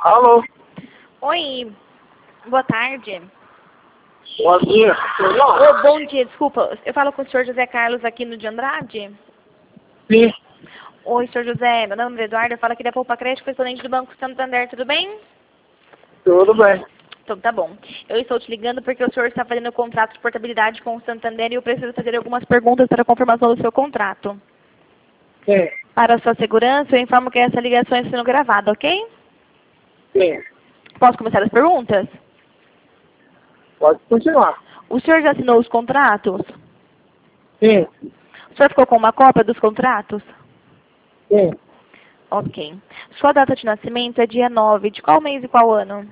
Alô? Oi, boa tarde. Bom dia. Ô, bom dia, desculpa. Eu falo com o senhor José Carlos aqui no de Andrade? Sim, Oi, senhor José, meu nome é Eduardo, eu falo aqui da Poupa Crédito, correspondente do Banco Santander, tudo bem? tudo bem. Então tá bom. Eu estou te ligando porque o senhor está fazendo o contrato de portabilidade com o Santander e eu preciso fazer algumas perguntas para a confirmação do seu contrato. Sim, Para a sua segurança, eu informo que essa ligação está sendo gravada, ok? sim. Posso começar as perguntas? Pode continuar. O senhor já assinou os contratos? Sim, O senhor ficou com uma cópia dos contratos? sim. Ok. Sua data de nascimento é dia 9. De qual mês e qual ano?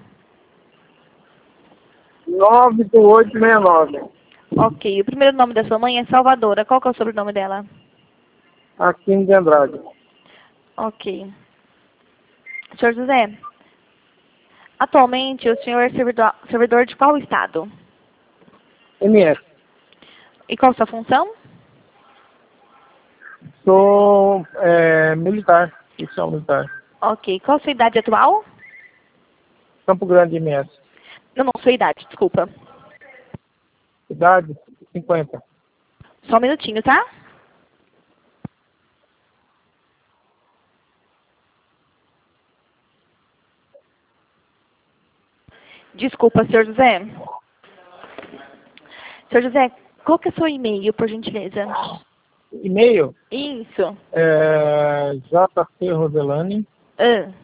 9/8/69. Ok. O primeiro nome da sua mãe é Salvadora. Qual que é o sobrenome dela? Aqui de Andrade. Ok. Senhor José, atualmente o senhor é servidor de qual estado? MS. E qual sua função? Sou militar. Oficial militar. Ok. Qual sua idade atual? Campo Grande, MS. Não, sua idade, desculpa. Idade 50. Só um minutinho, tá? Desculpa, senhor José. Senhor José, qual que é o seu e-mail, por gentileza? E-mail Isso. JC Roselane Ah,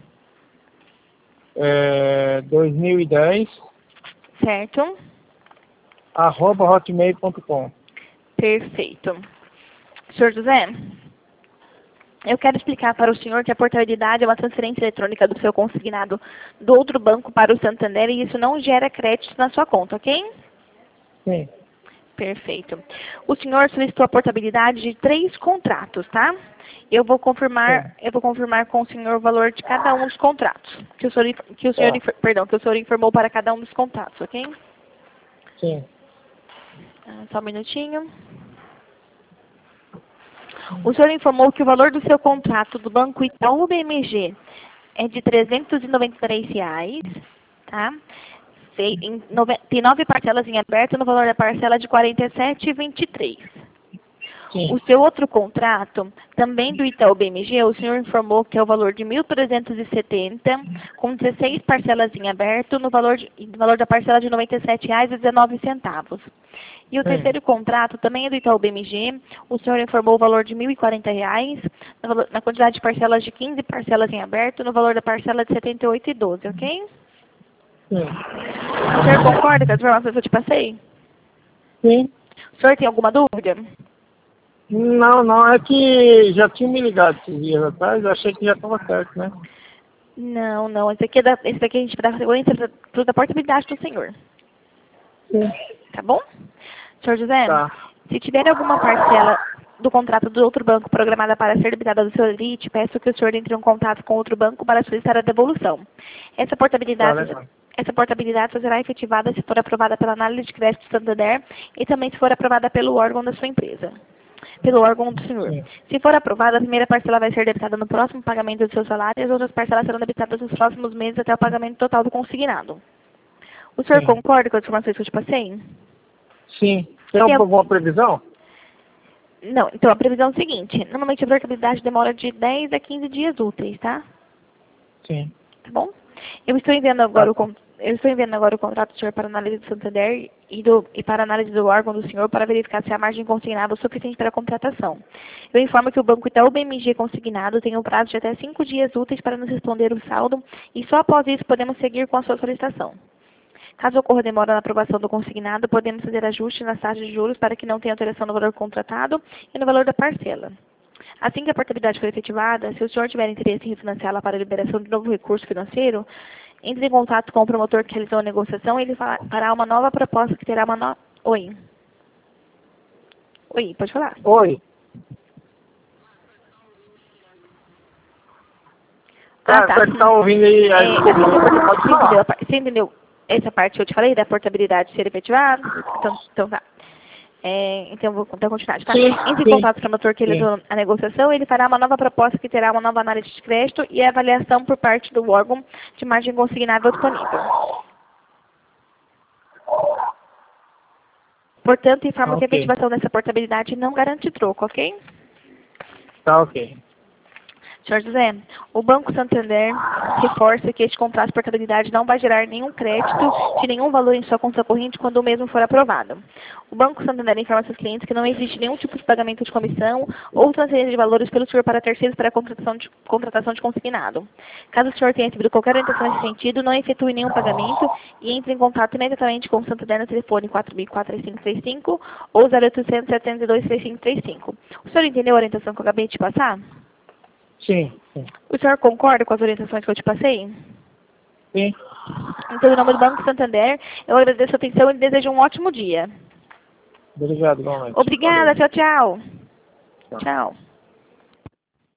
2010 certo. @hotmail.com. Perfeito. Senhor José, eu quero explicar para o senhor que a portabilidade é uma transferência eletrônica do seu consignado do outro banco para o Santander e isso não gera crédito na sua conta, ok? Sim, Perfeito. O senhor solicitou a portabilidade de 3 contratos, tá? Eu vou sim. confirmar com o senhor o valor de cada um dos contratos que o senhor, Tá. que o senhor informou para cada um dos contratos, ok? Sim. Só um minutinho. O senhor informou que o valor do seu contrato do Banco Itaú BMG é de R$ 393, tá? Tem 9 parcelas em aberto no valor da parcela de R$ 47,23. Sim. O seu outro contrato, também do Itaú BMG, o senhor informou que é o valor de 1.370, com 16 parcelas em aberto, no valor da parcela de R$ 97,19. E o Sim. terceiro contrato também é do Itaú BMG, o senhor informou o valor de R$ 1.040, na quantidade de parcelas de 15 parcelas em aberto, no valor da parcela de R$ 78,12, ok? Sim. O senhor concorda com as informações que eu te passei? Sim. O senhor tem alguma dúvida? Não, é que já tinha me ligado esses dias atrás, eu achei que já estava certo, né? Não. Esse daqui a gente dá segurança da portabilidade do senhor. Sim. Tá bom? Senhor José, Tá. se tiver alguma parcela do contrato do outro banco programada para ser debitada do seu elite, peço que o senhor entre em contato com outro banco para solicitar a devolução. Essa Tá portabilidade, legal. essa portabilidade só será efetivada se for aprovada pela análise de crédito Santander e também se for aprovada pelo órgão da sua empresa. Pelo órgão do senhor. Sim. Se for aprovada, a primeira parcela vai ser debitada no próximo pagamento do seu salário e as outras parcelas serão debitadas nos próximos meses até o pagamento total do consignado. O senhor Sim. concorda com as informações que eu te passei? Sim. Tem Tem al- alguma previsão? Não, então a previsão é o seguinte, normalmente a portabilidade demora de 10 a 15 dias úteis, tá? Sim. Tá bom? Eu estou enviando Tá agora bom. o contrato do senhor para análise do Santander e para análise do órgão do senhor para verificar se a margem consignada é o suficiente para a contratação. Eu informo que o Banco Itaú BMG consignado tem um prazo de até 5 dias úteis para nos responder o saldo e só após isso podemos seguir com a sua solicitação. Caso ocorra demora na aprovação do consignado, podemos fazer ajustes nas taxas de juros para que não tenha alteração no valor contratado e no valor da parcela. Assim que a portabilidade for efetivada, se o senhor tiver interesse em refinanciá-la para a liberação de novo recurso financeiro, entre em contato com o promotor que realizou a negociação e ele fará uma nova proposta que terá uma Oi. Oi, pode falar. Oi. Ah, Tá, tá, você sim. tá ouvindo aí? Assim que Pode você entendeu essa parte que eu te falei da portabilidade ser efetivada? Então tá. Então, vou dar continuidade, tá? Sim, Entre em sim, contato com o promotor que ele sim. a negociação, ele fará uma nova proposta que terá uma nova análise de crédito e avaliação por parte do órgão de margem consignável disponível. Portanto, informo que a Ok. efetivação dessa portabilidade não garante troco, ok? Tá ok. Senhor José, o Banco Santander reforça que este contrato de portabilidade não vai gerar nenhum crédito de nenhum valor em sua conta corrente quando o mesmo for aprovado. O Banco Santander informa seus clientes que não existe nenhum tipo de pagamento de comissão ou transferência de valores pelo senhor para terceiros para a contratação de consignado. Caso o senhor tenha recebido qualquer orientação nesse sentido, não efetue nenhum pagamento e entre em contato imediatamente com o Santander no telefone 4004-3535 ou 0800 702 3535. O senhor entendeu a orientação que eu acabei de te passar? Sim, sim. O senhor concorda com as orientações que eu te passei? Sim. Então, em nome do Banco Santander, eu agradeço a atenção e desejo um ótimo dia. Obrigado, igualmente. Obrigada, Valeu. tchau, tchau. Tchau. Tchau.